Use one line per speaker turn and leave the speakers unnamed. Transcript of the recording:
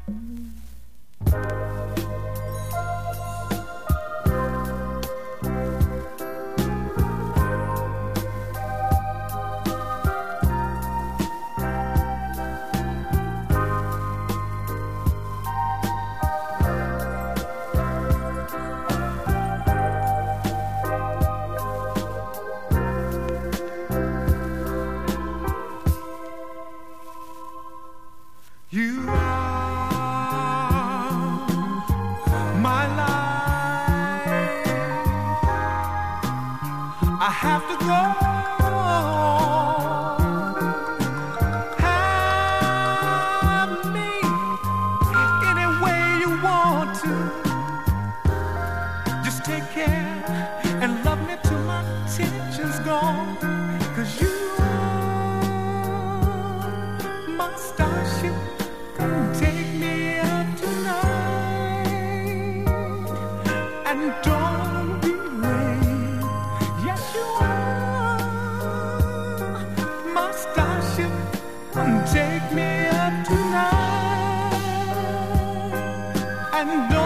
You are my life. I have to go. Have me any way you want to. Just take care and love me till my tension's gone. 'Cause you are my starship. Take me up tonight and don't be late. Yes, you are my starship. Take me up tonight and don't